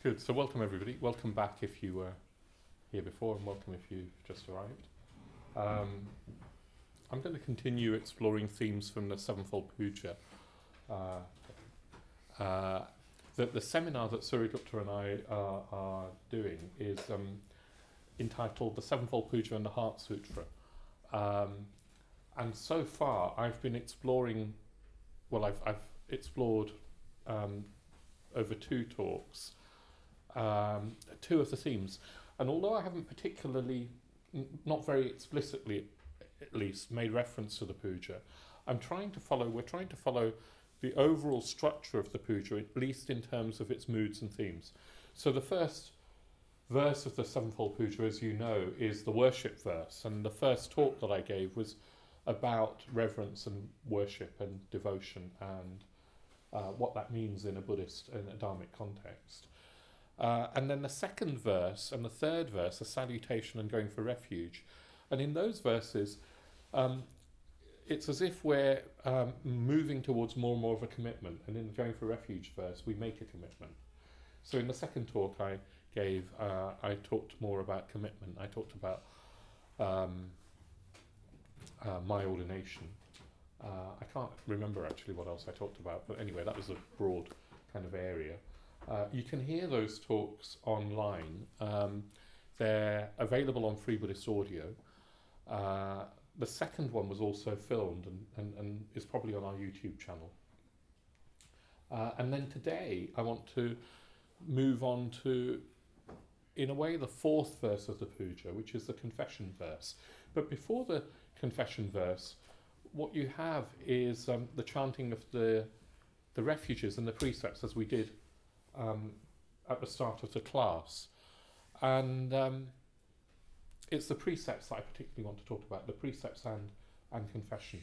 Good. So welcome everybody. Welcome back if you were here before, and welcome if you've just arrived. I'm going to continue exploring themes from the Sevenfold Puja. The seminar that Surya and I are doing is entitled The Sevenfold Puja and the Heart Sutra. And so far I've been exploring, I've explored over two talks, two of the themes. And although I haven't particularly, not very explicitly at least, made reference to the puja, we're trying to follow the overall structure of the puja, at least in terms of its moods and themes. So the first verse of the Sevenfold Puja, as you know, is the worship verse. And the first talk that I gave was about reverence and worship and devotion and what that means in a Buddhist and a Dharmic context. And then the second verse and the third verse are salutation and going for refuge. And in those verses, it's as if we're moving towards more and more of a commitment. And in the going for refuge verse, we make a commitment. So in the second talk I gave, I talked more about commitment. I talked about my ordination. I can't remember actually what else I talked about, but anyway, that was a broad kind of area. You can hear those talks online. They're available on Free Buddhist Audio. The second one was also filmed and is probably on our YouTube channel. And then today I want to move on to, in a way, the fourth verse of the puja, which is the confession verse. But before the confession verse, what you have is the chanting of the refuges and the precepts, as we did at the start of the class. And it's the precepts that I particularly want to talk about, the precepts and confession.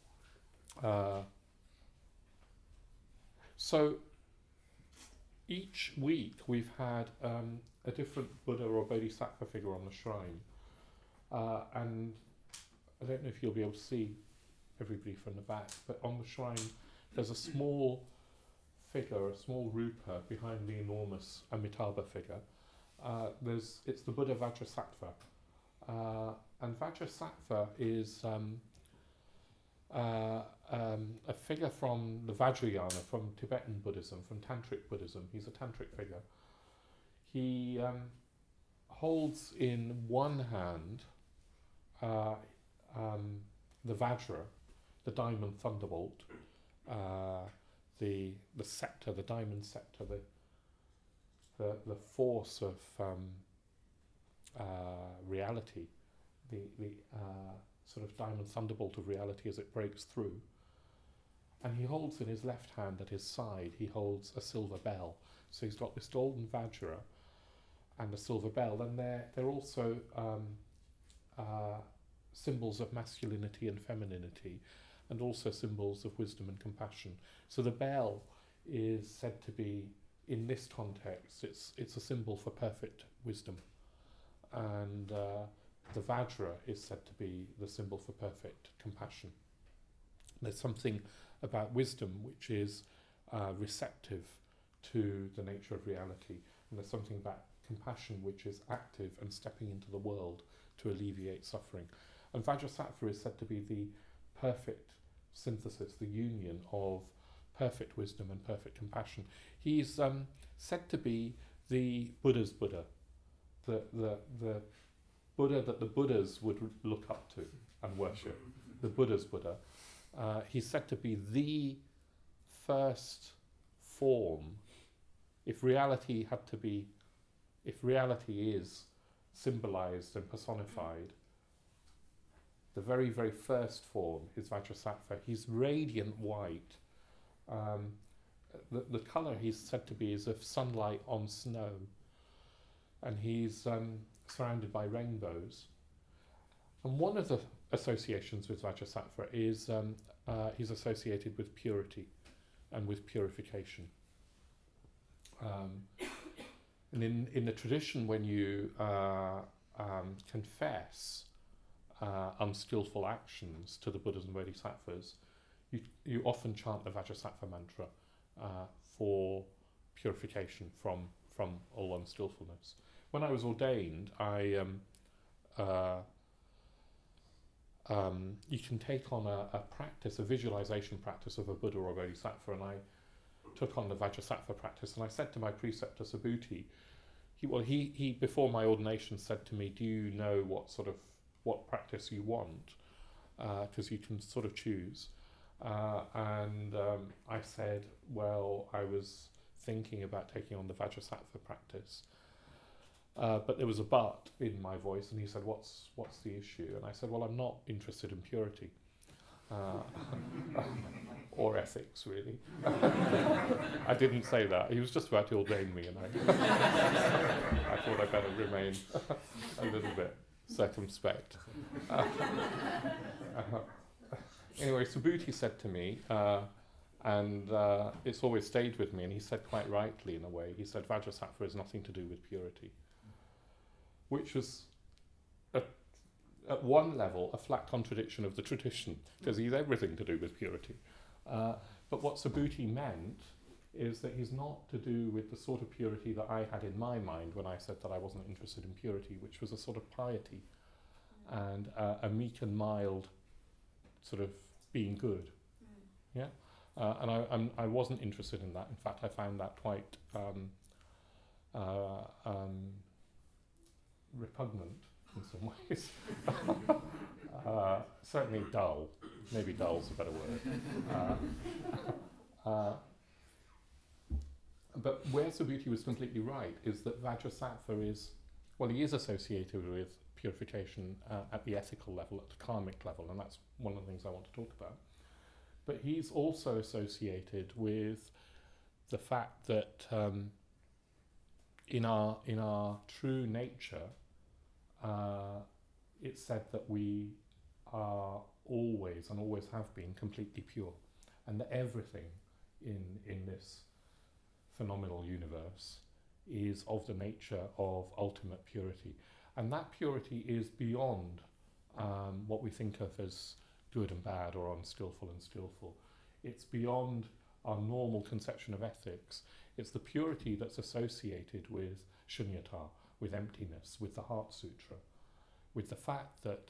So each week we've had a different Buddha or Bodhisattva figure on the shrine. And I don't know if you'll be able to see everybody from the back, but on the shrine there's a small figure, a small rupa behind the enormous Amitabha figure. It's the Buddha Vajrasattva. And Vajrasattva is a figure from the Vajrayana, from Tibetan Buddhism, from Tantric Buddhism. He's a Tantric figure. He holds in one hand the Vajra, the diamond thunderbolt, the scepter, the diamond scepter, the force of reality, the sort of diamond thunderbolt of reality as it breaks through. And he holds in his left hand at his side, he holds a silver bell. So he's got this golden Vajra and a silver bell, and they're also symbols of masculinity and femininity, and also symbols of wisdom and compassion. So the bell is said to be, in this context, it's a symbol for perfect wisdom. And the Vajra is said to be the symbol for perfect compassion. There's something about wisdom which is receptive to the nature of reality, and there's something about compassion which is active and stepping into the world to alleviate suffering. And Vajrasattva is said to be the perfect synthesis, the union of perfect wisdom and perfect compassion. He's said to be the Buddha's Buddha, the Buddha that the Buddhas would look up to and worship, the Buddha's Buddha. He's said to be the first form. If reality is symbolized and personified, the very, very first form is Vajrasattva. He's radiant white. The colour he's said to be is of sunlight on snow. And he's surrounded by rainbows. And one of the associations with Vajrasattva is he's associated with purity and with purification. And in the tradition, when you confess unskillful actions to the Buddhas and Bodhisattvas, you often chant the Vajrasattva mantra for purification from from all unskillfulness. When I was ordained, you can take on a practice, a visualization practice of a Buddha or a Bodhisattva, and I took on the Vajrasattva practice, and I said to my preceptor Subhuti, he before my ordination said to me, do you know what practice you want? Because you can sort of choose. And I said, well, I was thinking about taking on the Vajrasattva practice. But there was a but in my voice, and he said, what's the issue? And I said, well, I'm not interested in purity. Or ethics, really. I didn't say that. He was just about to ordain me, and I thought I'd better remain a little bit circumspect. Anyway, Subhuti said to me, and it's always stayed with me, and he said quite rightly in a way, he said, Vajrasattva has nothing to do with purity. Which was, at one level, a flat contradiction of the tradition, because he's everything to do with purity. But what Subhuti meant is that he's not to do with the sort of purity that I had in my mind when I said that I wasn't interested in purity, which was a sort of piety and a meek and mild sort of being good. Yeah, and I wasn't interested in that. In fact, I found that quite repugnant in some ways. Certainly dull. Maybe dull's a better word. But where Subhuti was completely right is that Vajrasattva is, well, he is associated with purification at the ethical level, at the karmic level, and that's one of the things I want to talk about. But he's also associated with the fact that in our true nature, it's said that we are always and always have been completely pure, and that everything in this phenomenal universe is of the nature of ultimate purity, and that purity is beyond what we think of as good and bad or unskillful and skillful. It's beyond our normal conception of ethics. It's the purity that's associated with shunyata, with emptiness, with the Heart Sutra, with the fact that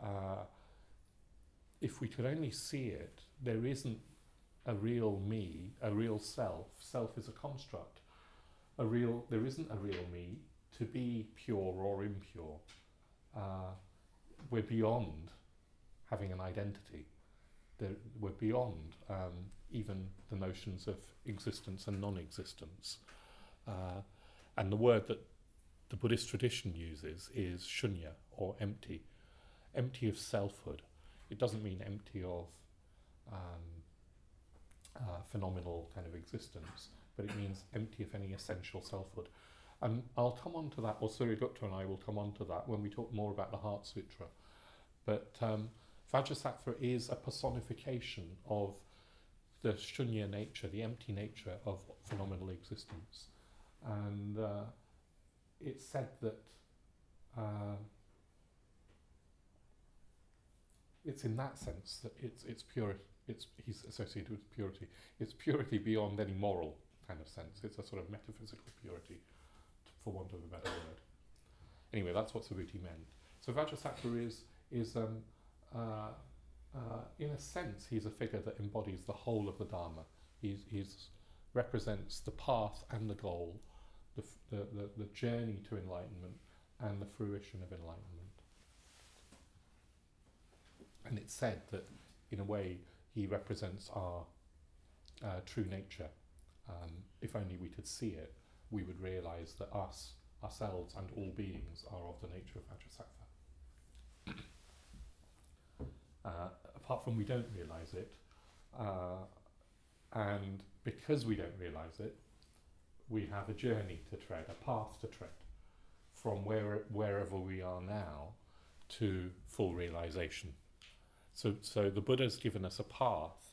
if we could only see it, there isn't a real me, a real self. Self is a construct. There isn't a real me to be pure or impure. We're beyond having an identity. We're beyond even the notions of existence and non-existence. And the word that the Buddhist tradition uses is shunya, or empty. Empty of selfhood. It doesn't mean empty of phenomenal kind of existence, but it means empty of any essential selfhood. And I'll come on to that, or Surya-Gupta and I will come on to that when we talk more about the Heart Sutra. But Vajrasattva is a personification of the shunya nature, the empty nature of phenomenal existence. And it's said that it's in that sense that it's pure. He's associated with purity. It's purity beyond any moral kind of sense. It's a sort of metaphysical purity, for want of a better word. Anyway, that's what Subhuti meant. So Vajrasattva is in a sense, he's a figure that embodies the whole of the Dharma. He's represents the path and the goal, the journey to enlightenment and the fruition of enlightenment. And it's said that, in a way, he represents our true nature. If only we could see it, we would realise that ourselves and all beings are of the nature of Vajrasattva. Apart from we don't realise it, and because we don't realise it, we have a journey to tread, a path to tread, from wherever we are now to full realisation. So the Buddha's given us a path,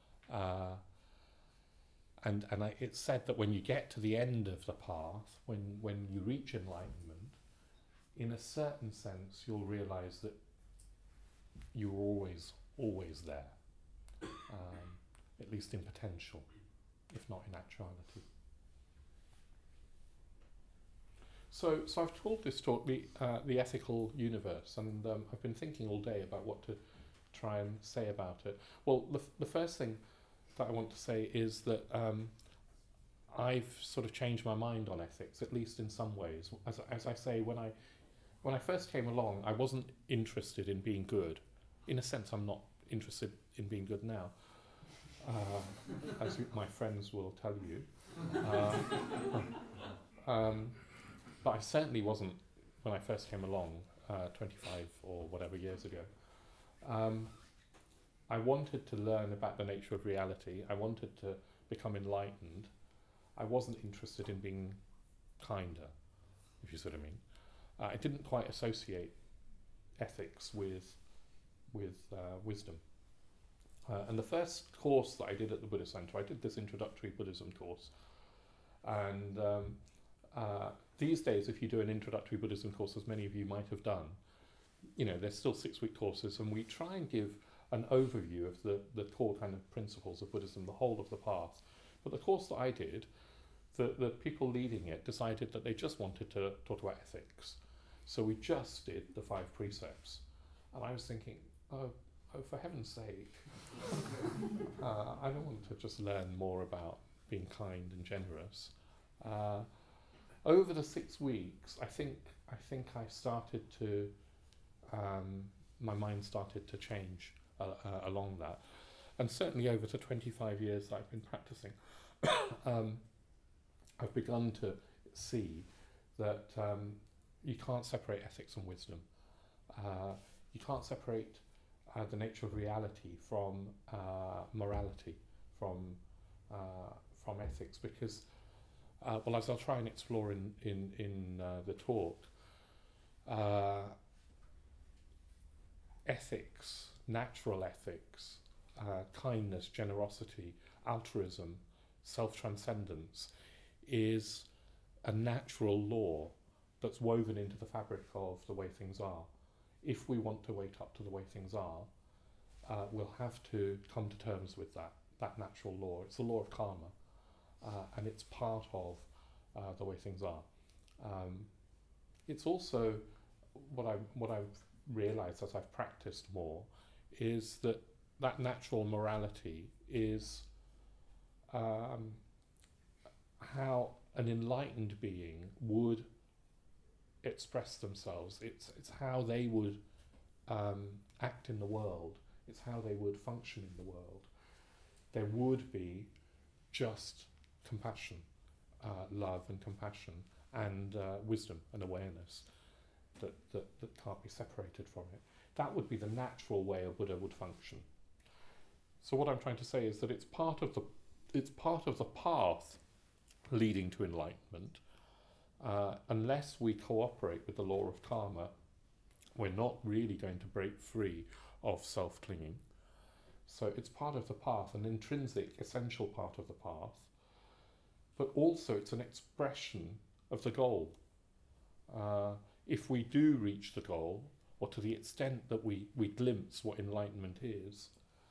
and it's said that when you get to the end of the path, when you reach enlightenment, in a certain sense you'll realise that you were always there, at least in potential, if not in actuality. So I've called this talk the ethical universe, and I've been thinking all day about what to try and say about it. Well, the first thing that I want to say is that I've sort of changed my mind on ethics, at least in some ways. As I say, when I first came along, I wasn't interested in being good. In a sense, I'm not interested in being good now, as my friends will tell you. But I certainly wasn't when I first came along, 25 or whatever years ago. I wanted to learn about the nature of reality. I wanted to become enlightened. I wasn't interested in being kinder, if you see what I mean. I didn't quite associate ethics with wisdom. And the first course that I did at the Buddhist Center, I did this introductory Buddhism course. And these days, if you do an introductory Buddhism course, as many of you might have done, there's still 6-week courses, and we try and give an overview of the core kind of principles of Buddhism, the whole of the path. But the course that I did, the people leading it decided that they just wanted to talk about ethics. So we just did the 5 precepts. And I was thinking, oh for heaven's sake, I don't want to just learn more about being kind and generous. Over the 6 weeks, I think I started to, my mind started to change along that. And certainly over the 25 years that I've been practicing, I've begun to see that you can't separate ethics and wisdom. You can't separate the nature of reality from morality, from ethics, because as I'll try and explore in the talk, ethics, natural ethics, kindness, generosity, altruism, self-transcendence is a natural law that's woven into the fabric of the way things are. If we want to wake up to the way things are, we'll have to come to terms with that natural law. It's the law of karma, and it's part of the way things are. It's also what I've realised as I've practiced more is that natural morality is how an enlightened being would express themselves. It's how they would act in the world. It's how they would function in the world. There would be just compassion, love and compassion, and wisdom and awareness that can't be separated from it. That would be the natural way a Buddha would function. So what I'm trying to say is that it's part of the path leading to enlightenment. Unless we cooperate with the law of karma, we're not really going to break free of self-clinging. So it's part of the path, an intrinsic, essential part of the path, but also it's an expression of the goal. If we do reach the goal, or to the extent that we glimpse what enlightenment is,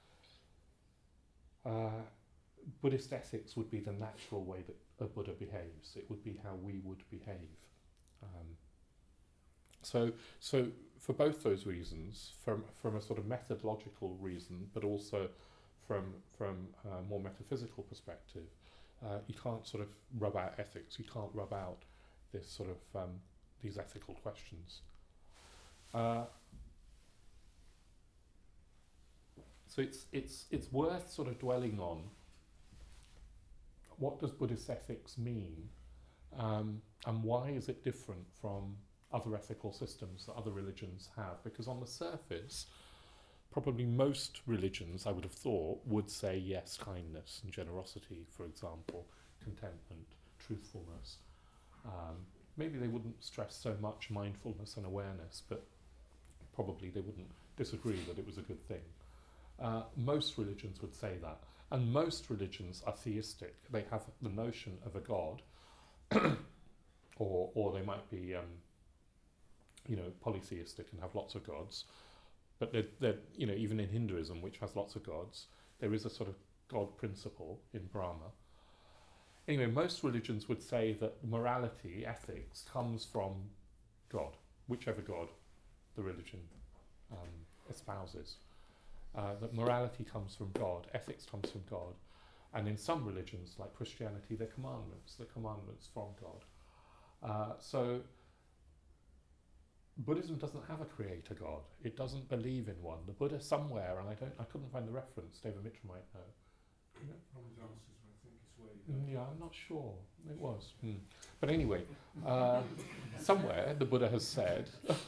Buddhist ethics would be the natural way that a Buddha behaves. It would be how we would behave. So for both those reasons, from a sort of methodological reason, but also from a more metaphysical perspective, you can't sort of rub out ethics. You can't rub out this sort of these ethical questions. So it's worth sort of dwelling on what does Buddhist ethics mean, and why is it different from other ethical systems that other religions have? Because on the surface, probably most religions, I would have thought, would say yes, kindness and generosity, for example, contentment, truthfulness. Maybe they wouldn't stress so much mindfulness and awareness, but probably they wouldn't disagree that it was a good thing. Most religions would say that. And most religions are theistic. They have the notion of a god, or they might be, polytheistic and have lots of gods. But they're, even in Hinduism, which has lots of gods, there is a sort of god principle in Brahma. Anyway, most religions would say that morality, ethics, comes from God, whichever God the religion espouses. That morality comes from God, ethics comes from God, and in some religions, like Christianity, they're commandments from God. So Buddhism doesn't have a creator God. It doesn't believe in one. The Buddha somewhere, and I couldn't find the reference. David Mitchell might know. Promise answers, I think it's where you Yeah, I'm not sure. It was. But anyway, somewhere the Buddha has said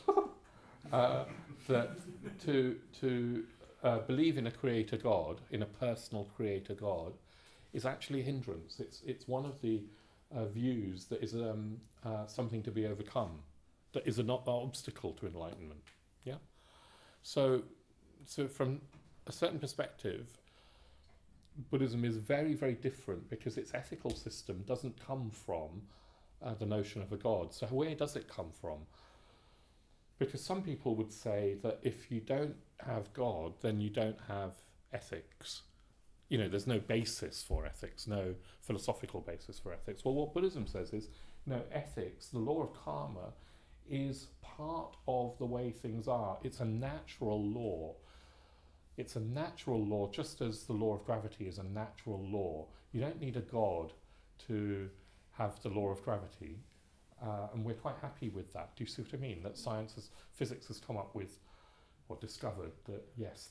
that to believe in a creator God, in a personal creator God, is actually a hindrance. It's one of the views that is something to be overcome, that is an obstacle to enlightenment. Yeah. So from a certain perspective, Buddhism is very, very different because its ethical system doesn't come from the notion of a God. So where does it come from? Because some people would say that if you don't have God, then you don't have ethics. You know, there's no basis for ethics, no philosophical basis for ethics. Well, what Buddhism says is, no, ethics, the law of karma, is part of the way things are. It's a natural law. It's a natural law, just as the law of gravity is a natural law. You don't need a God to have the law of gravity. And we're quite happy with that. Do you see what I mean? That physics has come up with, or discovered that yes,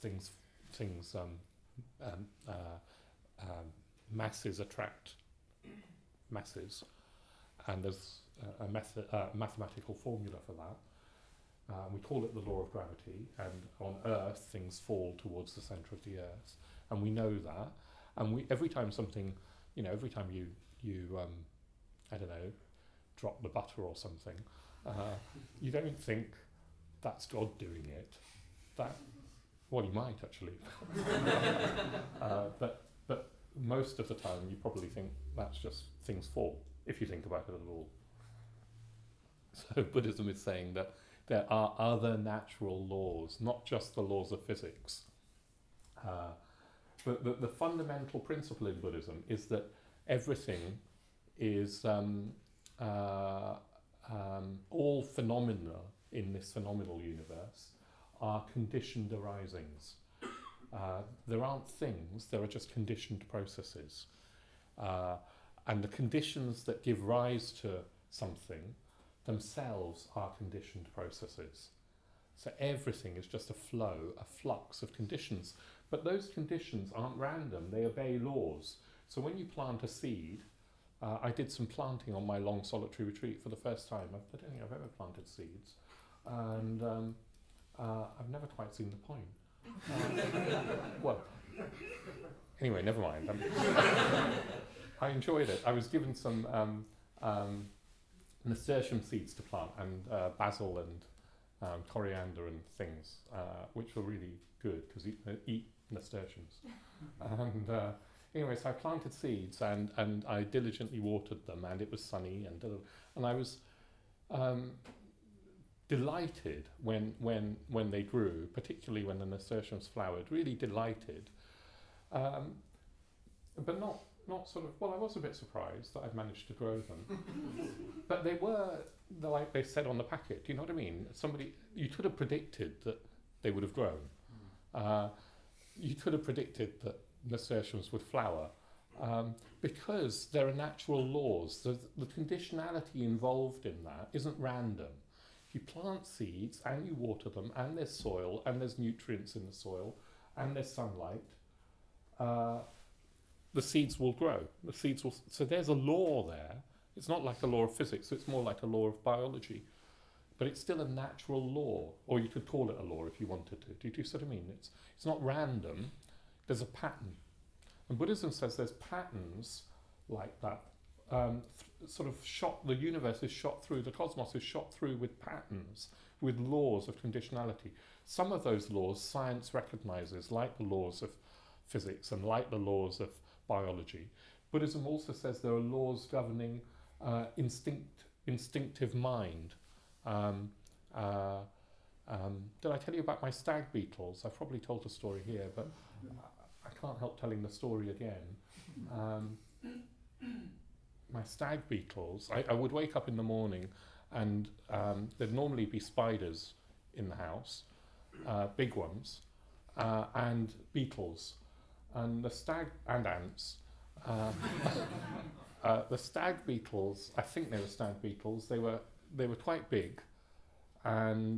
masses attract masses, and there's a mathematical formula for that. We call it the law of gravity, and on Earth things fall towards the centre of the Earth, and we know that. And every time you I don't know, drop the butter or something, you don't think that's God doing it. Well, you might actually, but most of the time you probably think that's just things fall, if you think about it at all. So Buddhism is saying that there are other natural laws, not just the laws of physics. But the fundamental principle in Buddhism is that everything is all phenomena in this phenomenal universe are conditioned arisings. There aren't things, there are just conditioned processes. And the conditions that give rise to something themselves are conditioned processes. So everything is just a flow, a flux of conditions. But those conditions aren't random, they obey laws. So when you plant a seed, I did some planting on my long solitary retreat for the first time. I don't think I've ever planted seeds. And I've never quite seen the point. Well, anyway, never mind. I enjoyed it. I was given some nasturtium seeds to plant, and basil and coriander and things, which were really good because eat nasturtiums. And anyway, so I planted seeds and I diligently watered them, and it was sunny, and I was delighted when they grew, particularly when the nasturtiums flowered. Really delighted, but not sort of. Well, I was a bit surprised that I'd managed to grow them, but they were like they said on the packet. Do you know what I mean? You could have predicted that they would have grown. You could have predicted that nasturtiums would flower, because there are natural laws. The conditionality involved in that isn't random. If you plant seeds and you water them, and there's soil, and there's nutrients in the soil, and there's sunlight, the seeds will grow. So there's a law there. It's not like a law of physics, it's more like a law of biology. But it's still a natural law, or you could call it a law if you wanted to. Do you see what I mean? It's not random, there's a pattern. And Buddhism says there's patterns like that. The universe is shot through, the cosmos is shot through with patterns, with laws of conditionality. Some of those laws science recognizes, like the laws of physics and like the laws of biology. Buddhism also says there are laws governing instinctive mind. Did I tell you about my stag beetles? I've probably told the story here, but I can't help telling the story again. my stag beetles, I would wake up in the morning and there'd normally be spiders in the house, big ones, and beetles, and the stag and ants. The stag beetles, I think they were stag beetles. They were quite big, and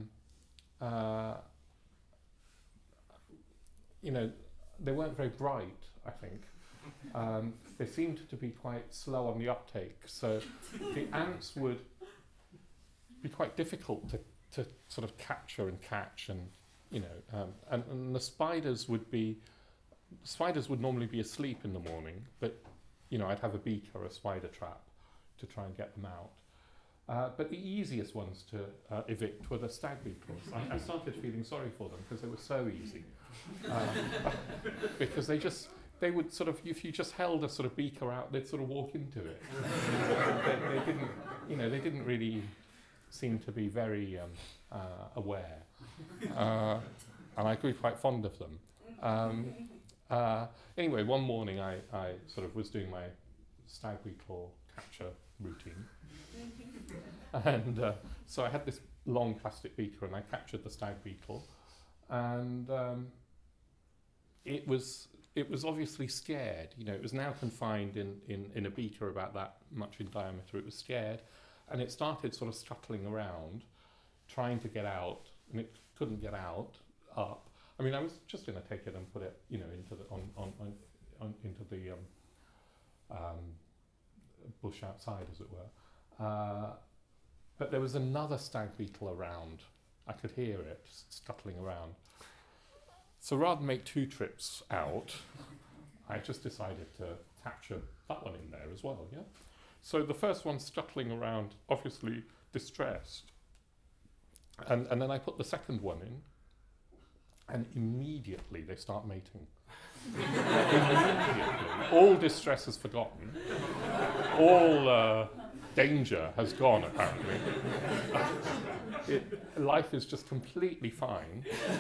you know, they weren't very bright, I think. They seemed to be quite slow on the uptake, so the ants would be quite difficult to sort of capture and catch, and you know, and the spiders would normally be asleep in the morning, but you know, I'd have a beak or a spider trap to try and get them out. But the easiest ones to evict were the stag beetles. I started feeling sorry for them because they were so easy. Because they would sort of, if you just held a sort of beaker out, they'd sort of walk into it. They didn't really seem to be very aware. And I grew quite fond of them. Anyway, one morning I sort of was doing my stag beetle capture routine. And so I had this long plastic beaker and I captured the stag beetle. And it was obviously scared. You know, it was now confined in a beaker about that much in diameter. It was scared, and it started sort of scuttling around, trying to get out, and it couldn't get out up. I mean, I was just going to take it and put it, you know, into the bush outside, as it were. But there was another stag beetle around. I could hear it scuttling around. So rather than make 2 trips out, I just decided to capture that one in there as well, yeah? So the first one scuttling around, obviously distressed. And then I put the second one in, and immediately they start mating. Immediately. All distress is forgotten. All danger has gone, apparently. Life is just completely fine.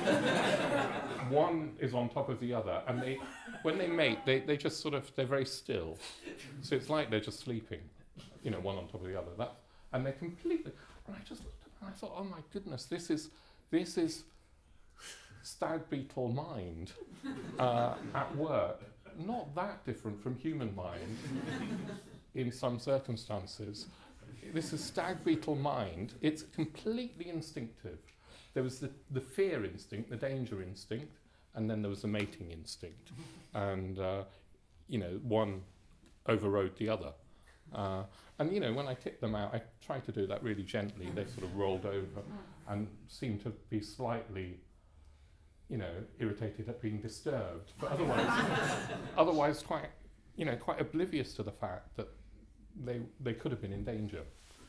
One is on top of the other, and when they mate, they just sort of, they're very still. So it's like they're just sleeping, you know, one on top of the other. And they're completely, and I just looked at them and I thought, oh my goodness, this is stag beetle mind at work. Not that different from human mind in some circumstances. This is stag beetle mind. It's completely instinctive. There was the fear instinct, the danger instinct, and then there was the mating instinct. And, you know, one overrode the other. And, you know, when I kicked them out, I tried to do that really gently. They sort of rolled over and seemed to be slightly, you know, irritated at being disturbed. But otherwise quite, you know, quite oblivious to the fact that they could have been in danger.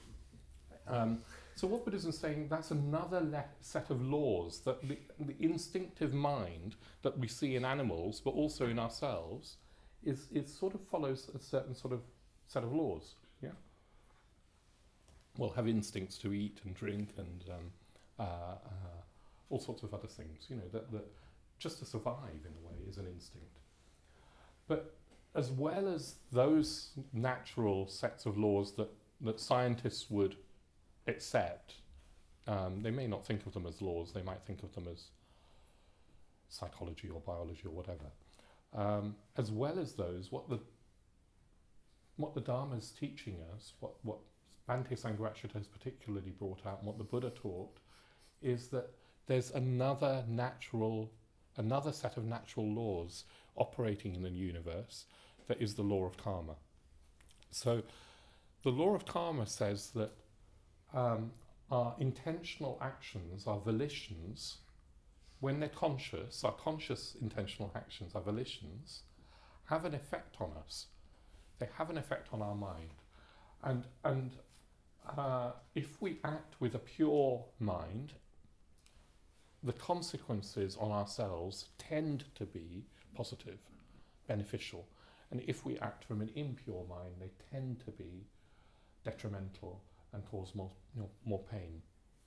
So what Buddhism is saying, that's another set of laws, that the instinctive mind that we see in animals, but also in ourselves, is sort of follows a certain sort of set of laws. Yeah, we'll have instincts to eat and drink and all sorts of other things. You know, that just to survive in a way is an instinct. But as well as those natural sets of laws that scientists would accept, they may not think of them as laws, they might think of them as psychology or biology or whatever. As well as those, what the Dharma is teaching us, what Bhante Sangharakshita has particularly brought out, and what the Buddha taught, is that there's another set of natural laws operating in the universe that is the law of karma. So the law of karma says that our intentional actions, our volitions, when they're conscious, our conscious intentional actions, our volitions, have an effect on us. They have an effect on our mind. And if we act with a pure mind, the consequences on ourselves tend to be positive, beneficial. And if we act from an impure mind, they tend to be detrimental and cause more pain.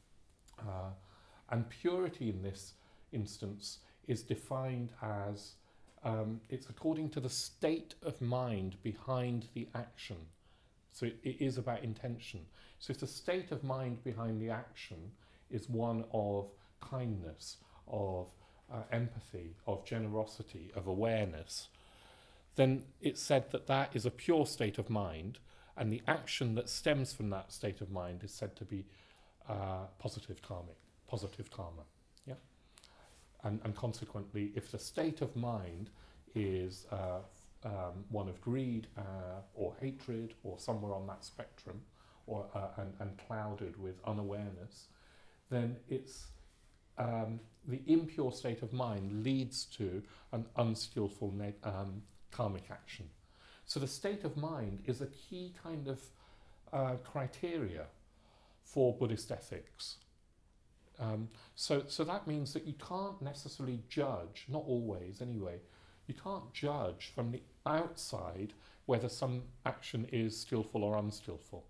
And purity in this instance is defined as it's according to the state of mind behind the action. So it is about intention. So if the state of mind behind the action is one of kindness, of empathy, of generosity, of awareness, then it's said that that is a pure state of mind, and the action that stems from that state of mind is said to be positive karma. Yeah, and consequently, if the state of mind is one of greed or hatred or somewhere on that spectrum, or and clouded with unawareness, then it's the impure state of mind leads to an unskillful karmic action. So the state of mind is a key kind of criteria for Buddhist ethics. So that means that you can't necessarily judge, not always anyway, you can't judge from the outside whether some action is skillful or unskillful.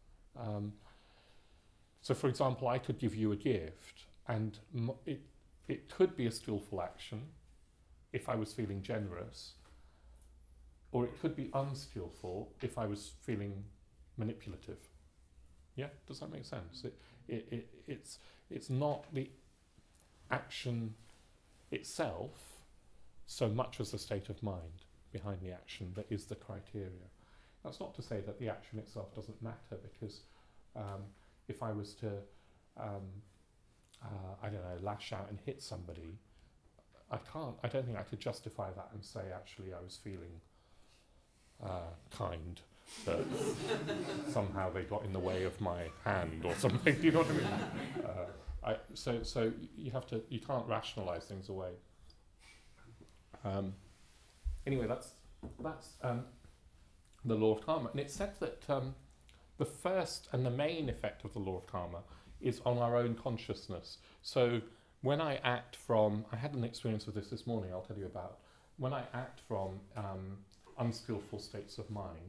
So for example, I could give you a gift, and it could be a skillful action if I was feeling generous, or it could be unskillful if I was feeling manipulative. Yeah, does that make sense? It's not the action itself so much as the state of mind behind the action that is the criteria. That's not to say that the action itself doesn't matter, because if I was to, I don't know, lash out and hit somebody, I don't think I could justify that and say, actually, I was feeling kind, that somehow they got in the way of my hand or something. Do you know what I mean? So you can't rationalise things away. Anyway, that's the law of karma, and it's said that the first and the main effect of the law of karma is on our own consciousness. So when I act from, I had an experience with this morning, I'll tell you about. When I act from unskillful states of mind,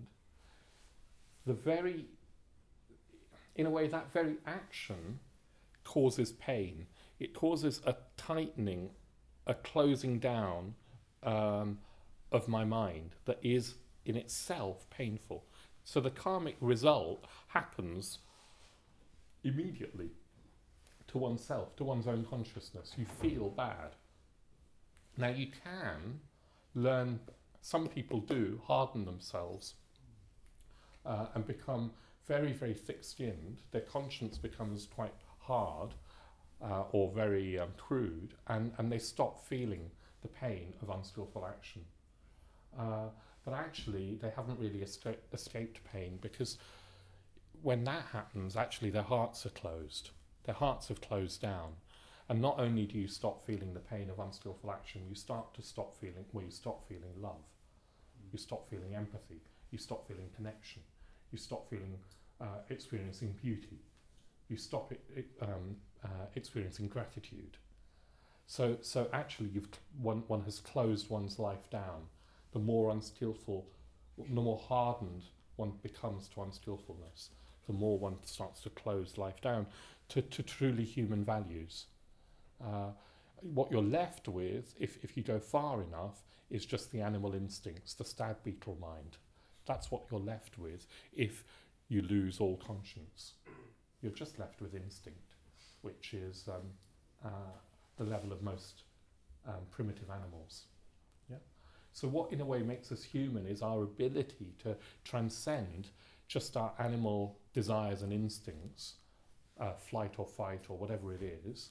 in a way, that very action causes pain. It causes a tightening, a closing down of my mind that is in itself painful. So the karmic result happens immediately to oneself, to one's own consciousness. You feel bad. Now you can learn, some people do harden themselves and become very, very thick-skinned. Their conscience becomes quite hard or very crude, and they stop feeling the pain of unskillful action. But actually, they haven't really escaped pain, because when that happens, actually their hearts are closed. Their hearts have closed down. And not only do you stop feeling the pain of unskillful action, you stop feeling love. You stop feeling empathy. You stop feeling connection. You stop feeling experiencing beauty. You stop experiencing gratitude. So actually, one has closed one's life down. The more unskillful, the more hardened one becomes to unskillfulness, the more one starts to close life down to truly human values. What you're left with, if you go far enough, is just the animal instincts, the stag beetle mind. That's what you're left with if you lose all conscience. You're just left with instinct, which is the level of most primitive animals. Yeah. So what in a way makes us human is our ability to transcend just our animal desires and instincts, flight or fight or whatever it is,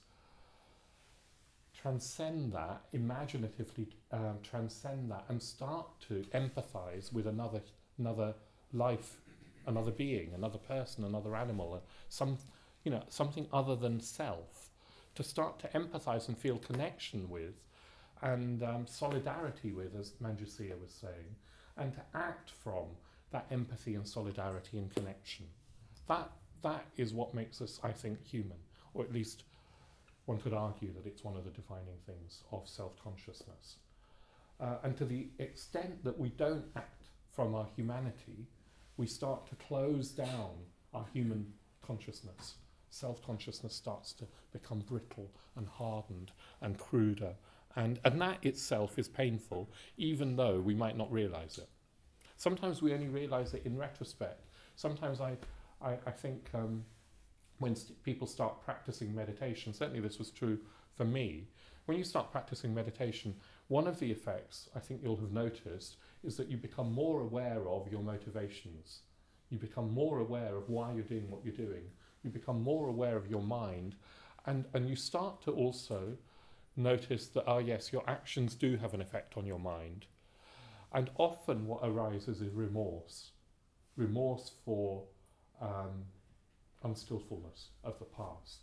transcend that, imaginatively transcend that, and start to empathize with another life, another being, another person, another animal, something other than self, to start to empathize and feel connection with, and solidarity with, as Manjusiya was saying, and to act from that empathy and solidarity and connection. That is what makes us, I think, human, or at least one could argue that it's one of the defining things of self-consciousness. And to the extent that we don't act from our humanity, we start to close down our human consciousness. Self-consciousness starts to become brittle and hardened and cruder. And that itself is painful, even though we might not realize it. Sometimes we only realize it in retrospect, sometimes I think when people start practicing meditation, certainly this was true for me, when you start practicing meditation, one of the effects I think you'll have noticed is that you become more aware of your motivations. You become more aware of why you're doing what you're doing. You become more aware of your mind, and you start to also notice that, yes, your actions do have an effect on your mind. And often what arises is remorse. Remorse for unskillfulness of the past.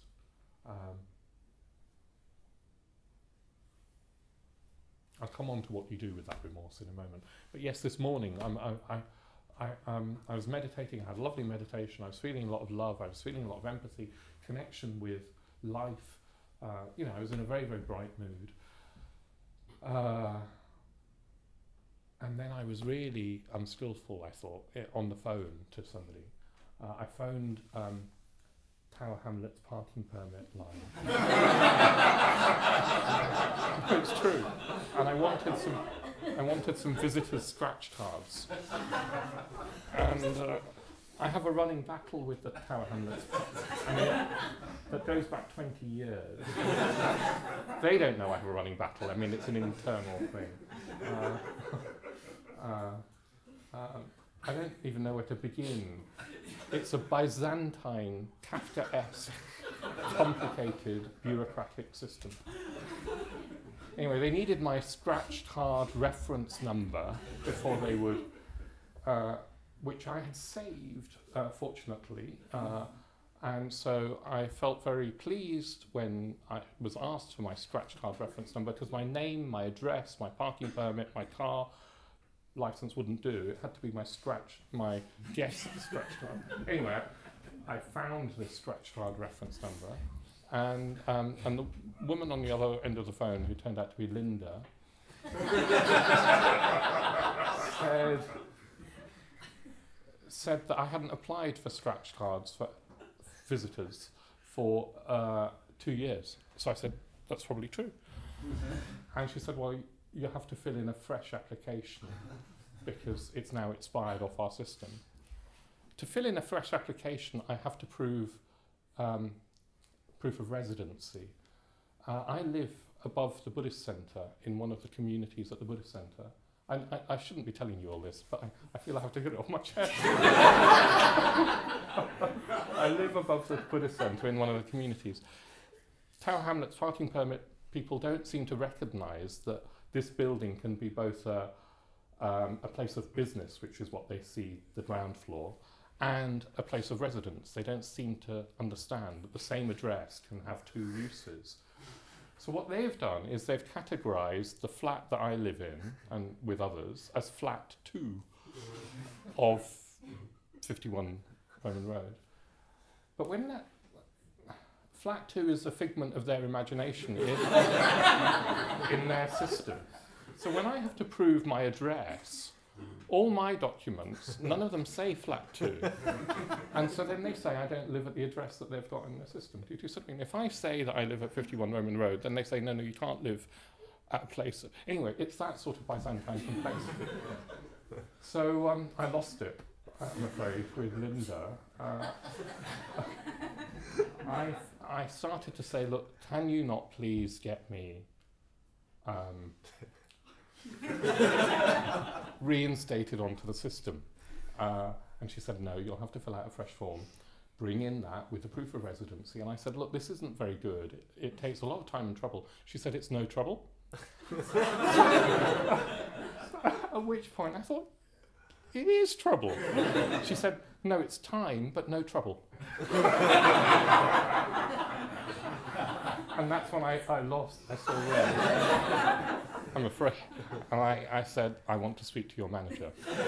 I'll come on to what you do with that remorse in a moment. But yes, this morning I was meditating. I had a lovely meditation. I was feeling a lot of love. I was feeling a lot of empathy, connection with life. I was in a very, very bright mood. And then I was really unskillful, I thought, on the phone to somebody. I phoned Tower Hamlets parking permit line. It's true. And I wanted some visitors' scratch cards. And I have a running battle with the Tower Hamlets. That goes back 20 years. They don't know I have a running battle. I mean, it's an internal thing. I don't even know where to begin. It's a Byzantine, Kafkaesque, complicated, bureaucratic system. Anyway, they needed my scratched card reference number before they would, which I had saved, fortunately. And so I felt very pleased when I was asked for my scratch card reference number, because my name, my address, my parking permit, my car license wouldn't do. It had to be my guest scratch card. Anyway, I found this scratch card reference number, and the woman on the other end of the phone, who turned out to be Linda, said that I hadn't applied for scratch cards for visitors for 2 years. So I said, that's probably true. And she said, well, you have to fill in a fresh application because it's now expired off our system. To fill in a fresh application, I have to prove proof of residency. I live above the Buddhist Centre in one of the communities at the Buddhist Centre. And I shouldn't be telling you all this, but I feel I have to get it off my chest. I live above the Buddhist Centre in one of the communities. Tower Hamlets parking permit people don't seem to recognise that this building can be both a place of business, which is what they see, the ground floor, and a place of residence. They don't seem to understand that the same address can have two uses. So what they've done is they've categorised the flat that I live in, and with others, as flat 2 of 51 Roman Road. But when that flat 2 is a figment of their imagination in their system. So when I have to prove my address, all my documents, none of them say flat 2. And so then they say I don't live at the address that they've got in their system. Do you see something? If I say that I live at 51 Roman Road, then they say, no, you can't live at a place. Anyway, it's that sort of Byzantine complexity. So I lost it, I'm afraid, with Linda. I started to say, look, can you not please get me reinstated onto the system? And she said, no, you'll have to fill out a fresh form. Bring in that with the proof of residency. And I said, look, this isn't very good. It takes a lot of time and trouble. She said, it's no trouble. At which point I thought, it is trouble. She said, no, it's time, but no trouble. And that's when I lost. I saw red. I'm afraid. And I said, I want to speak to your manager.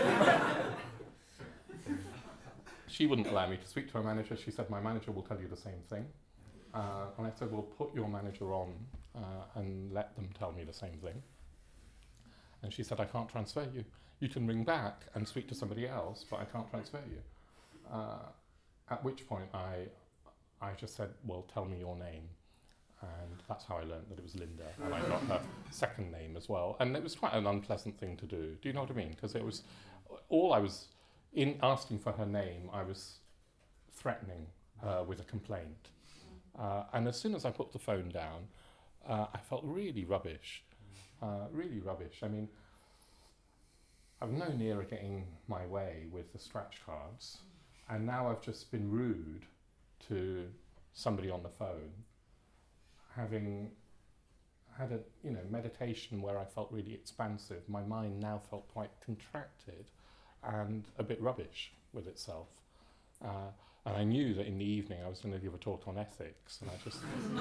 She wouldn't allow me to speak to her manager. She said, my manager will tell you the same thing. And I said, well, put your manager on and let them tell me the same thing. And she said, I can't transfer you. You can ring back and speak to somebody else, but I can't transfer you. At which point I just said, well, tell me your name. And that's how I learned that it was Linda. And I got her second name as well. And it was quite an unpleasant thing to do. Do you know what I mean? Because it was, all I was, in asking for her name, I was threatening her with a complaint. And as soon as I put the phone down, I felt really rubbish. Really rubbish. I mean, I was no nearer getting my way with the scratch cards, and now I've just been rude to somebody on the phone, having had a meditation where I felt really expansive. My mind now felt quite contracted and a bit rubbish with itself. And I knew that in the evening I was going to give a talk on ethics, and I just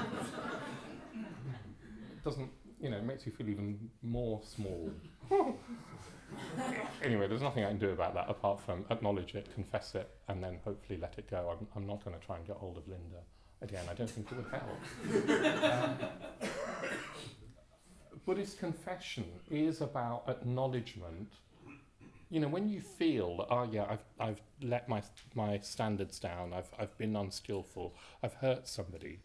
it doesn't, it makes you feel even more small. Anyway, there's nothing I can do about that apart from acknowledge it, confess it, and then hopefully let it go. I'm not going to try and get hold of Linda again. I don't think it would help. Buddhist confession is about acknowledgement. When you feel that, I've let my standards down, I've been unskillful, I've hurt somebody.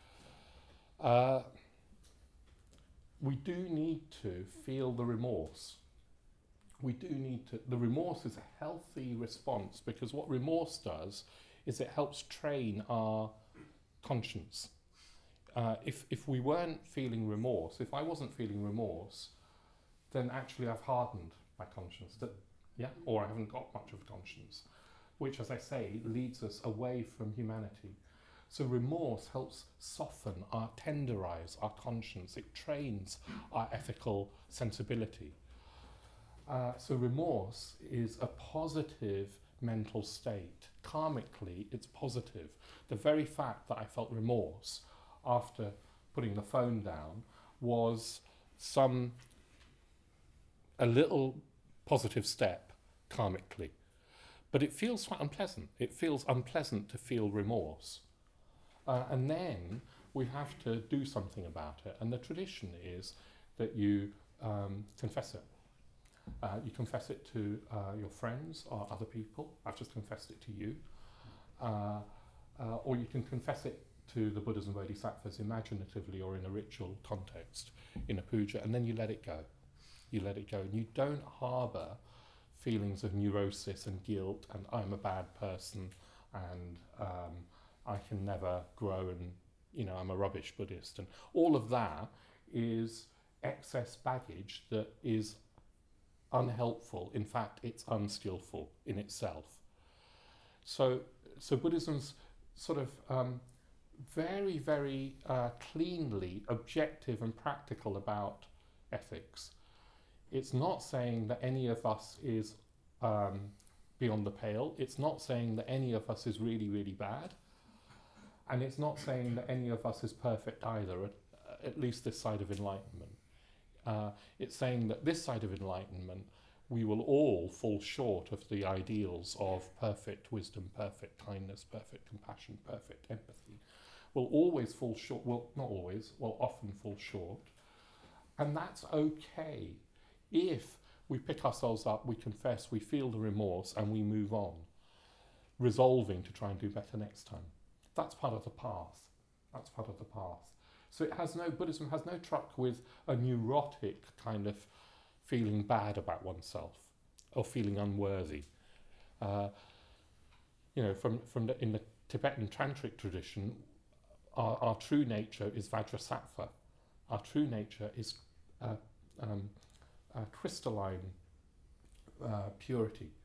We do need to feel the remorse. We do need to. The remorse is a healthy response, because what remorse does is it helps train our conscience. If we weren't feeling remorse, if I wasn't feeling remorse, then actually I've hardened my conscience. Or I haven't got much of a conscience, which, as I say, leads us away from humanity. So remorse helps soften, tenderize our conscience. It trains our ethical sensibility. So remorse is a positive mental state. Karmically, it's positive. The very fact that I felt remorse after putting the phone down was a little positive step karmically. But it feels quite unpleasant. It feels unpleasant to feel remorse. And then we have to do something about it. And the tradition is that you confess it. You confess it to your friends or other people. I've just confessed it to you. Or you can confess it to the Buddhas and Bodhisattvas imaginatively or in a ritual context, in a puja, and then you let it go. You let it go, and you don't harbour feelings of neurosis and guilt and I'm a bad person and I can never grow and I'm a rubbish Buddhist, and all of that is excess baggage that is unhelpful. In fact, it's unskillful in itself. So Buddhism's sort of very, very cleanly objective and practical about ethics. It's not saying that any of us is beyond the pale. It's not saying that any of us is really, really bad. And it's not saying that any of us is perfect either, at least this side of enlightenment. It's saying that this side of enlightenment, we will all fall short of the ideals of perfect wisdom, perfect kindness, perfect compassion, perfect empathy. We'll always fall short, well, not always, we'll often fall short. And that's okay if we pick ourselves up, we confess, we feel the remorse, and we move on, resolving to try and do better next time. That's part of the path. That's part of the path. So Buddhism has no truck with a neurotic kind of feeling bad about oneself or feeling unworthy. In the Tibetan tantric tradition, our true nature is Vajrasattva. Our true nature is crystalline purity.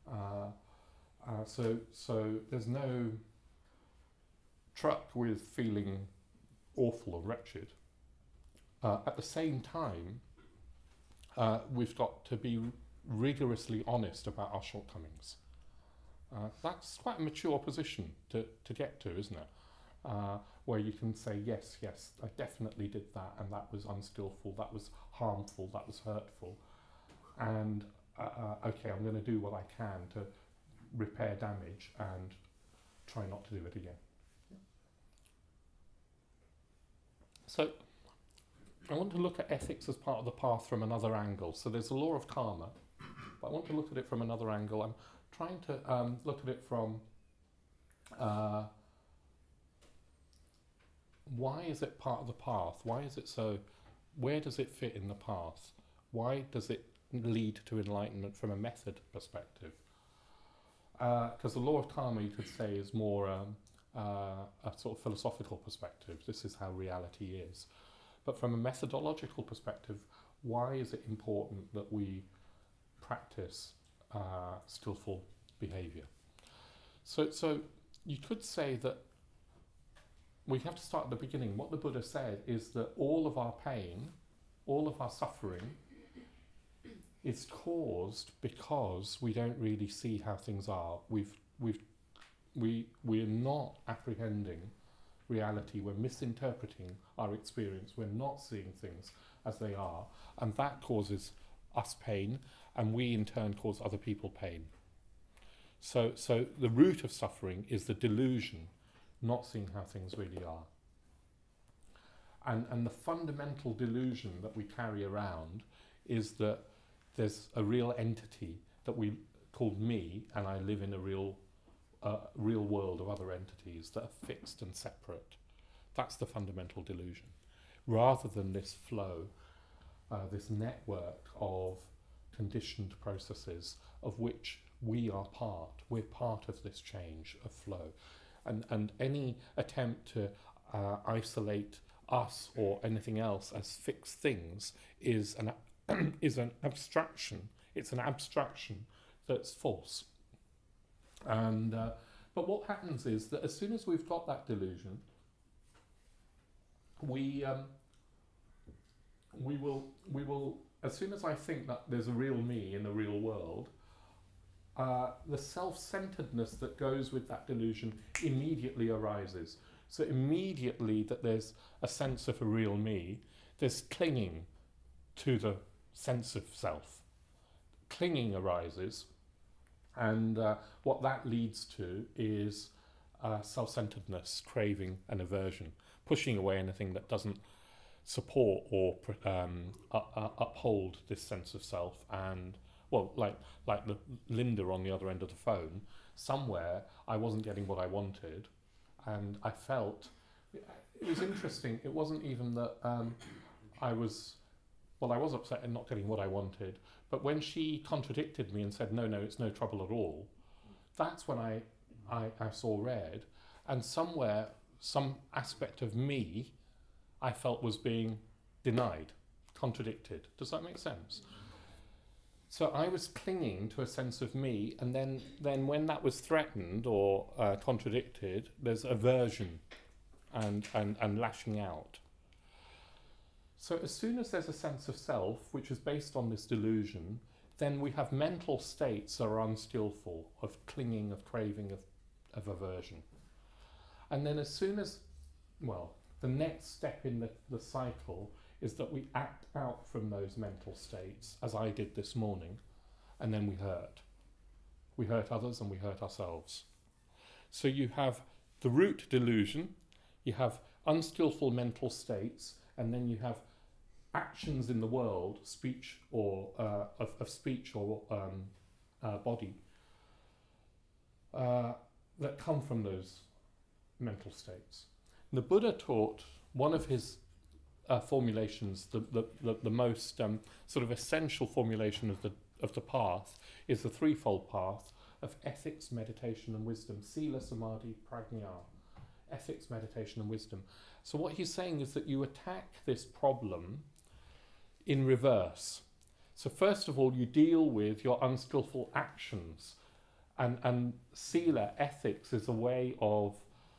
So there's no truck with feeling awful and wretched. At the same time, we've got to be rigorously honest about our shortcomings. That's quite a mature position to get to, isn't it? Where you can say, yes, I definitely did that, and that was unskillful, that was harmful, that was hurtful. And, okay, I'm going to do what I can to repair damage and try not to do it again. So, I want to look at ethics as part of the path from another angle. So there's the law of karma, but I want to look at it from another angle. I'm trying to look at it from why is it part of the path? Why is it so? Where does it fit in the path? Why does it lead to enlightenment from a method perspective? Because the law of karma, you could say, is more a sort of philosophical perspective. This is how reality is. But from a methodological perspective, why is it important that we practice skillful behavior? So you could say that we have to start at the beginning. What the Buddha said is that all of our pain, all of our suffering is caused because we don't really see how things are. We're not apprehending reality. We're misinterpreting our experience. We're not seeing things as they are, and that causes us pain, and we in turn cause other people pain. So the root of suffering is the delusion, not seeing how things really are. And the fundamental delusion that we carry around is that there's a real entity that we called me, and I live in a real world of other entities that are fixed and separate. That's the fundamental delusion, rather than this flow, this network of conditioned processes of which we are part. We're part of this change of flow. And any attempt to isolate us or anything else as fixed things is an abstraction. It's an abstraction that's false. And but what happens is that as soon as we've got that delusion, we will, as soon as I think that there's a real me in the real world, the self-centeredness that goes with that delusion immediately arises. So immediately that there's a sense of a real me, there's clinging to the sense of self. Clinging arises, and what that leads to is self-centeredness, craving and aversion, pushing away anything that doesn't support or uphold this sense of self. And well, like the Linda on the other end of the phone, somewhere I wasn't getting what I wanted, and I felt it was interesting. It wasn't even that I was upset at not getting what I wanted, but when she contradicted me and said, no, it's no trouble at all, that's when I saw red, and somewhere, some aspect of me I felt was being denied, contradicted. Does that make sense? So I was clinging to a sense of me, and then when that was threatened or contradicted, there's aversion and lashing out. So as soon as there's a sense of self, which is based on this delusion, then we have mental states that are unskillful, of clinging, of craving, of aversion. And then as soon as, the next step in the cycle is that we act out from those mental states, as I did this morning, and then we hurt. We hurt others and we hurt ourselves. So you have the root delusion, you have unskillful mental states, and then you have actions in the world, speech or of speech or body, that come from those mental states. And the Buddha taught one of his formulations, the most sort of essential formulation of the path, is the threefold path of ethics, meditation, and wisdom. Sila, samadhi, prajna. Ethics, meditation, and wisdom. So what he's saying is that you attack this problem in reverse. So first of all, you deal with your unskillful actions, and sila, ethics, is a way of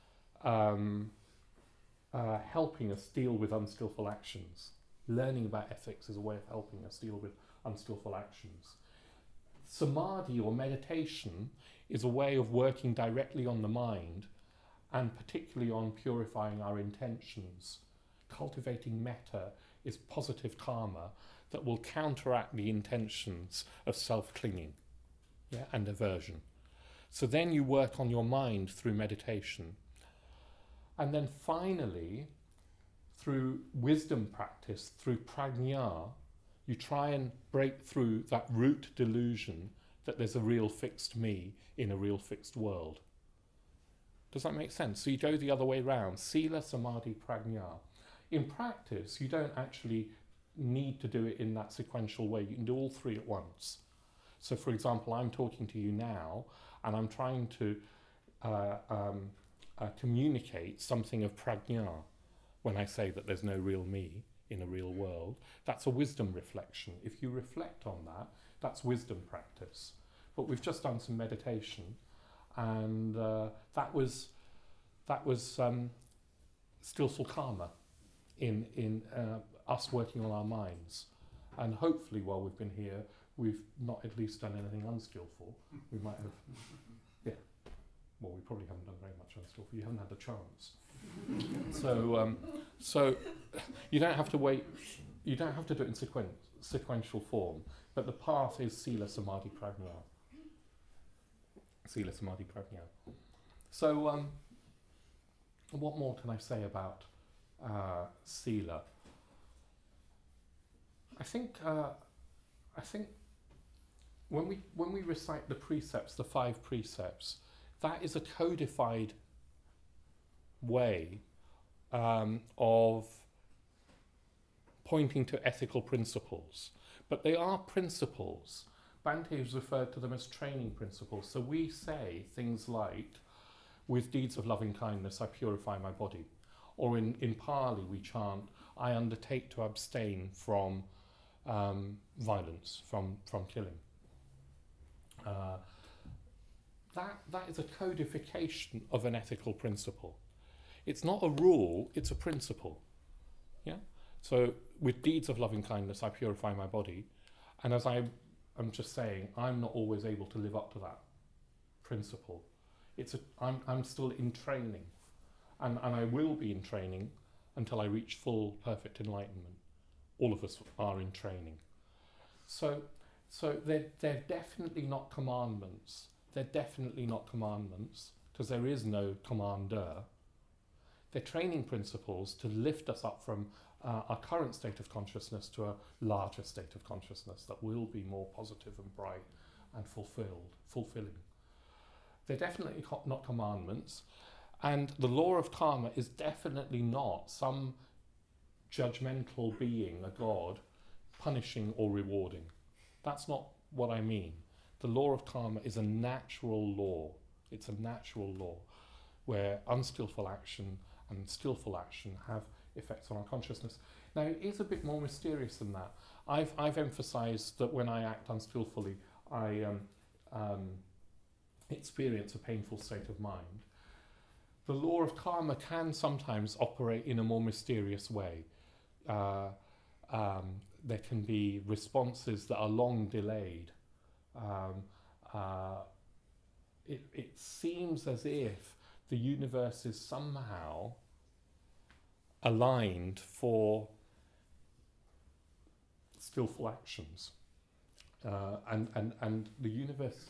helping us deal with unskillful actions. Learning about ethics is a way of helping us deal with unskillful actions. Samadhi or meditation is a way of working directly on the mind, and particularly on purifying our intentions. Cultivating metta is positive karma that will counteract the intentions of self-clinging, and aversion. So then you work on your mind through meditation. And then finally, through wisdom practice, through prajna, you try and break through that root delusion that there's a real fixed me in a real fixed world. Does that make sense? So you go the other way round. Sila, samadhi, prajna. In practice, you don't actually need to do it in that sequential way. You can do all three at once. So for example, I'm talking to you now, and I'm trying to communicate something of prajna when I say that there's no real me in a real world. That's a wisdom reflection. If you reflect on that, that's wisdom practice. But we've just done some meditation, and that was skillful karma in us working on our minds. And hopefully while we've been here, we've not at least done anything unskillful. We might have, well, we probably haven't done very much unskillful. You haven't had the chance. So you don't have to wait. You don't have to do it in sequential form. But the path is Sila Samadhi Prajna. Sila Samadhi Prajna. So what more can I say about Sila? I think when we recite the precepts, the 5 precepts, that is a codified way of pointing to ethical principles. But they are principles. Bhante has referred to them as training principles. So we say things like, with deeds of loving kindness, I purify my body. Or in Pali we chant, I undertake to abstain from violence, from killing. That is a codification of an ethical principle. It's not a rule, it's a principle. Yeah. So with deeds of loving kindness, I purify my body. And as I'm just saying, I'm not always able to live up to that principle. I'm still in training, and I will be in training until I reach full, perfect enlightenment. All of us are in training. So they're definitely not commandments. They're definitely not commandments, because there is no commander. They're training principles to lift us up from our current state of consciousness to a larger state of consciousness that will be more positive and bright and fulfilling. They're definitely not commandments, and the law of karma is definitely not some judgmental being, a god, punishing or rewarding. That's not what I mean. The law of karma is a natural law. It's a natural law where unskillful action and skillful action have effects on our consciousness. Now, it is a bit more mysterious than that. I've emphasized that when I act unskillfully, I experience a painful state of mind. The law of karma can sometimes operate in a more mysterious way. There can be responses that are long delayed. It seems as if the universe is somehow aligned for skillful actions. And the universe,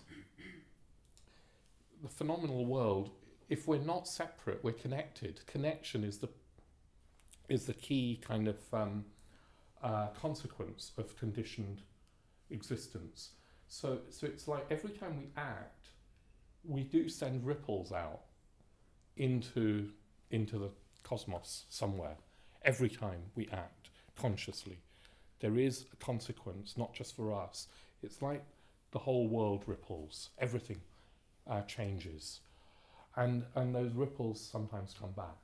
the phenomenal world, if we're not separate, we're connected. Connection is the key kind of consequence of conditioned existence. So it's like every time we act, we do send ripples out into the cosmos somewhere. Every time we act consciously, there is a consequence, not just for us. It's like the whole world ripples. Everything changes, and those ripples sometimes come back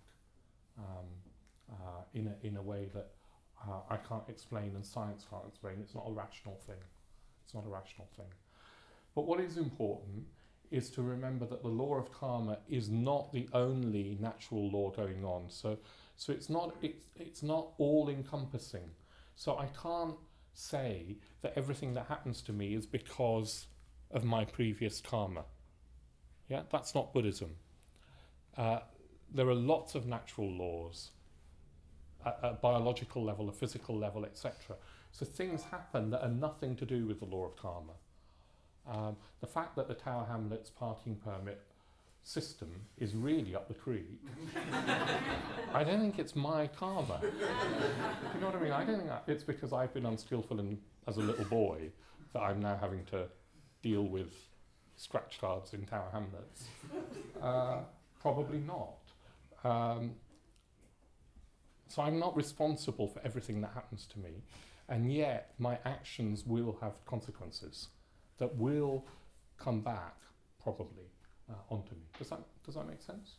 in a way that I can't explain and science can't explain. It's not a rational thing. It's not a rational thing. But what is important is to remember that the law of karma is not the only natural law going on. So it's not all encompassing. So I can't say that everything that happens to me is because of my previous karma. Yeah, that's not Buddhism. There are lots of natural laws at a biological level, a physical level, etc. So things happen that are nothing to do with the law of karma. The fact that the Tower Hamlets parking permit system is really up the creek, I don't think it's my karma. You know what I mean? I don't think it's because I've been unskillful as a little boy that I'm now having to deal with scratch cards in Tower Hamlets. Probably not. So I'm not responsible for everything that happens to me, and yet my actions will have consequences that will come back probably, onto me. Does that make sense?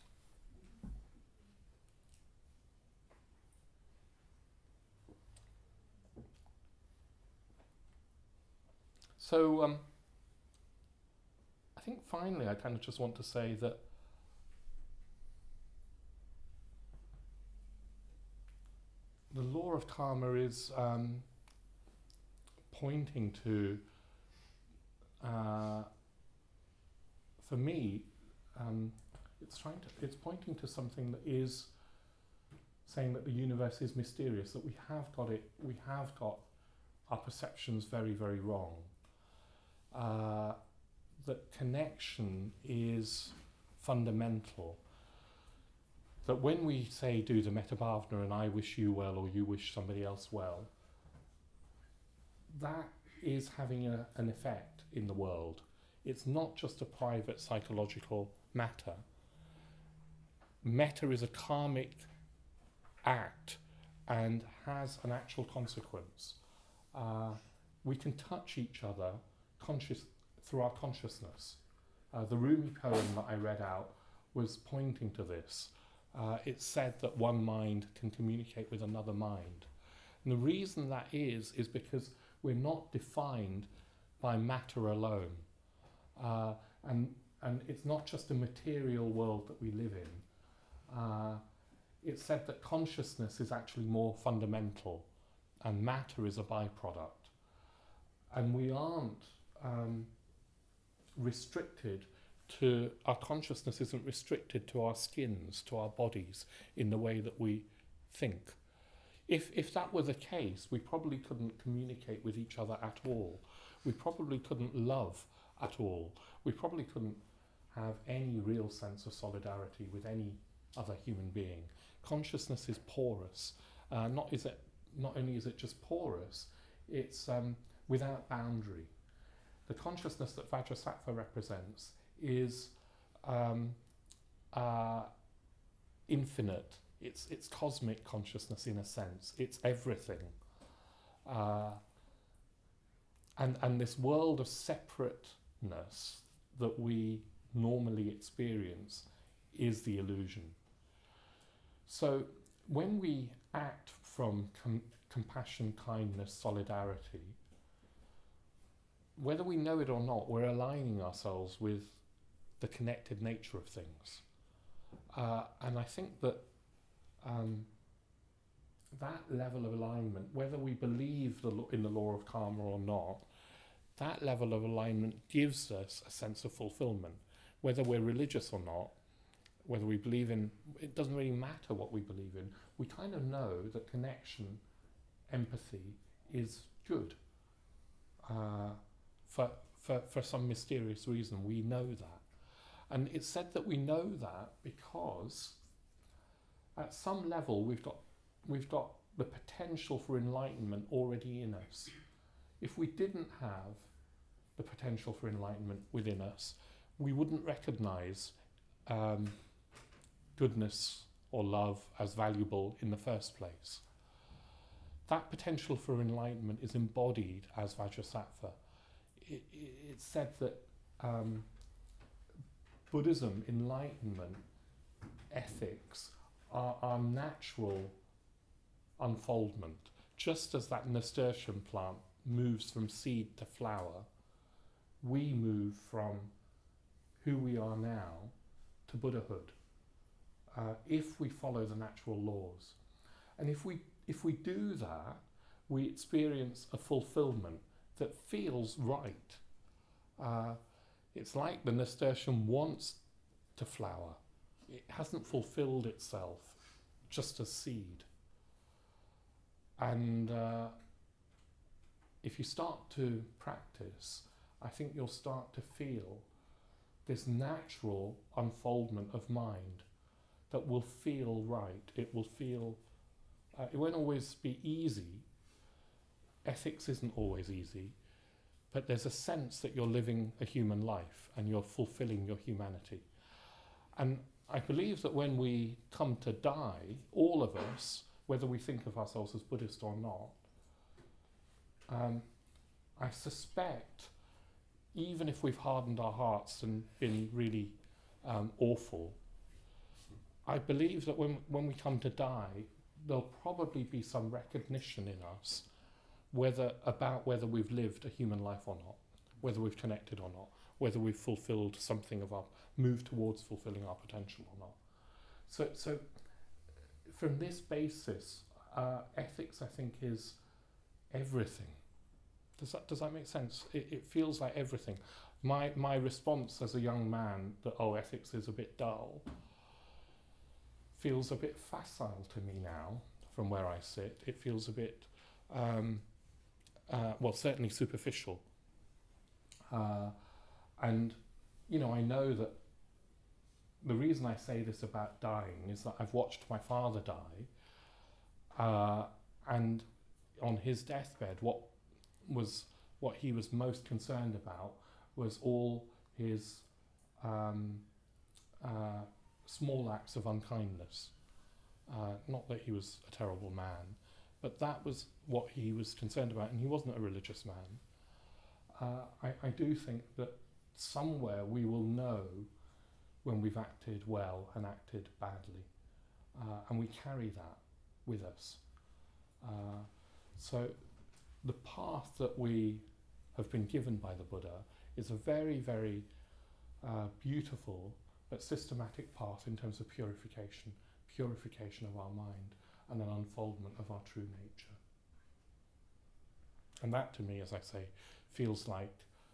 So I think finally I kind of just want to say that the law of karma is pointing to, for me, it's pointing to something that is saying that the universe is mysterious, that we have got our perceptions very, very wrong. That connection is fundamental. That when we say do the Metabhavana and I wish you well or you wish somebody else well, that is having an effect in the world. It's not just a private psychological matter. Metta is a karmic act and has an actual consequence. We can touch each other through our consciousness. The Rumi poem that I read out was pointing to this. It said that one mind can communicate with another mind. And the reason that is because we're not defined by matter alone. And it's not just a material world that we live in. It's said that consciousness is actually more fundamental and matter is a byproduct. And we aren't restricted to, our consciousness isn't restricted to our skins, to our bodies, in the way that we think. If that were the case, we probably couldn't communicate with each other at all. We probably couldn't love at all. We probably couldn't have any real sense of solidarity with any other human being. Consciousness is porous. Not only is it just porous, it's without boundary. The consciousness that Vajrasattva represents is infinite. It's cosmic consciousness in a sense. It's everything. And this world of separateness that we normally experience is the illusion. So when we act from compassion, kindness, solidarity, whether we know it or not, we're aligning ourselves with the connected nature of things. And I think that that level of alignment, whether we believe in the law of karma or not, that level of alignment gives us a sense of fulfillment. Whether we're religious or not, whether we believe in, it doesn't really matter what we believe in. We kind of know that connection, empathy is good. For some mysterious reason, we know that. And it's said that we know that because at some level we've got the potential for enlightenment already in us. If we didn't have the potential for enlightenment within us, we wouldn't recognize goodness or love as valuable in the first place. That potential for enlightenment is embodied as Vajrasattva. It's said that Buddhism, enlightenment, ethics are natural unfoldment. Just as that nasturtium plant moves from seed to flower, we move from who we are now to Buddhahood, if we follow the natural laws. And if we do that, we experience a fulfillment that feels right. It's like the nasturtium wants to flower. It hasn't fulfilled itself just as seed. And if you start to practice, I think you'll start to feel this natural unfoldment of mind that will feel right. It will feel, it won't always be easy. Ethics isn't always easy, but there's a sense that you're living a human life and you're fulfilling your humanity. And I believe that when we come to die, all of us, whether we think of ourselves as Buddhist or not, I suspect even if we've hardened our hearts and been really awful, I believe that when we come to die, there'll probably be some recognition in us whether we've lived a human life or not, whether we've connected or not, whether we've fulfilled something of our, moved towards fulfilling our potential or not. So from this basis, ethics, I think, is everything. Does that make sense? It feels like everything. My response as a young man that, ethics is a bit dull, feels a bit facile to me now from where I sit. It feels a bit, certainly superficial. And, I know that the reason I say this about dying is that I've watched my father die, and on his deathbed, what he was most concerned about was all his small acts of unkindness. Not that he was a terrible man, but that was what he was concerned about, and he wasn't a religious man. I do think that somewhere we will know when we've acted well and acted badly, and we carry that with us. So the path that we have been given by the Buddha is a very, very beautiful but systematic path in terms of purification of our mind and an unfoldment of our true nature. And that, to me, as I say, feels like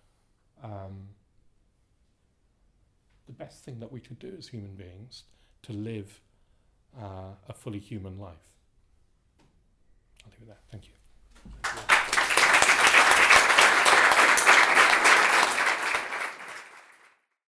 the best thing that we could do as human beings to live a fully human life. I'll leave it there. Thank you.